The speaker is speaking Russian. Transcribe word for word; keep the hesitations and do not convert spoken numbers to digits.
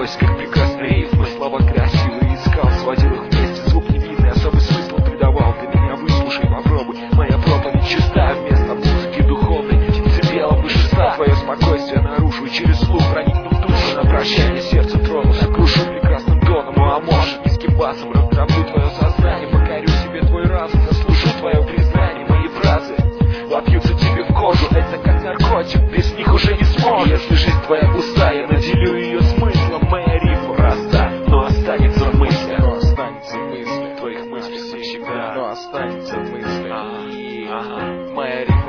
Ночь как прекрасный рифмы, слова красивые искал, сводил их вместе, звук невидный, особый смысл придавал. Ты меня выслушай, попробуй, моя проповедь чиста, вместо музыки духовной птицы выше ста. Твое спокойствие наружу и через слух проникнув в душу, на прощание сердце трону, сокрушу прекрасным тоном. Ну а может низким басом раздроблю твое сознание, покорю себе твой разум, заслужу твое признание. Мои фразы вопьются тебе в кожу, это как наркотик, без них уже не сможешь. Если жизнь твоя пустая, наделю ее смыслом. Моя рифма проста, но останется в мыслях. Но останется в мыслях. Твоих мыслей всегда. Но останется в мыслях. Ага, ага. Моя рифма